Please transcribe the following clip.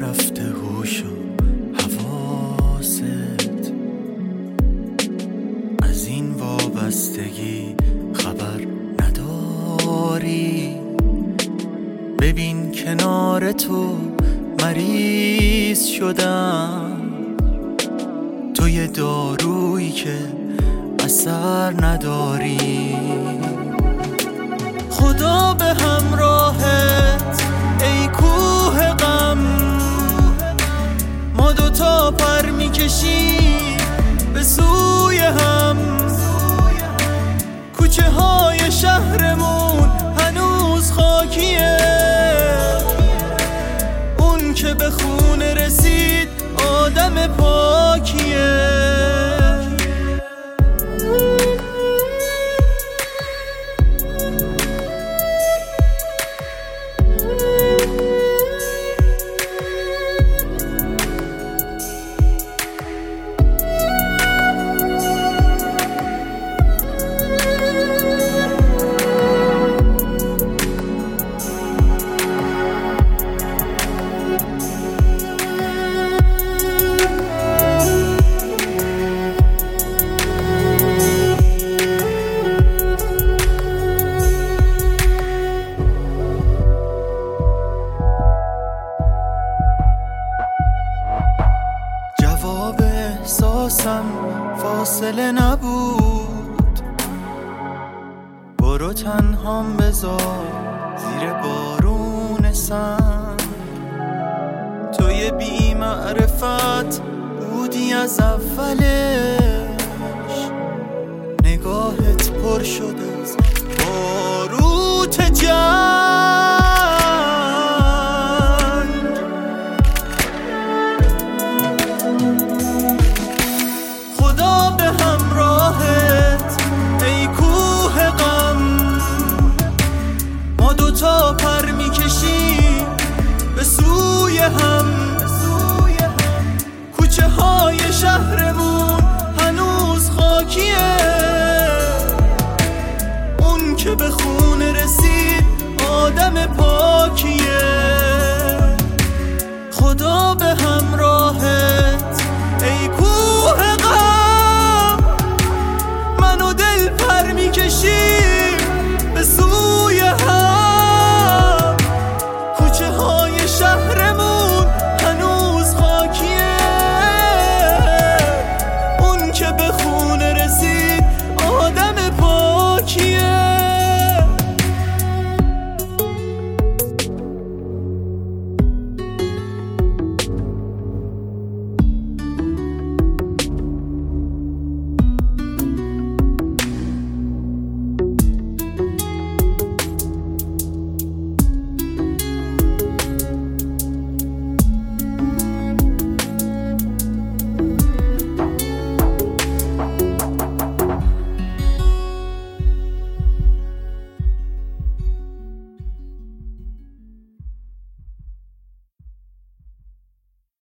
رفته هوش و حواست، از این وابستگی خبر نداری. ببین کنار تو مریض شدم، تو یه دارویی که اثر نداری. خدا به همراهت ای کوه غم، ما دوتا پر میکشیم به سوی هم. کوچه های شهرمون هنوز خاکیه، اون که به خونه رسید آدم پاکیه. جواب احساسم فاصله نبود، برو تنهام بذار زیر بارون سنگ. توی بی معرفت بودی از اولش، نگاهت پر شد از باروت جنگ.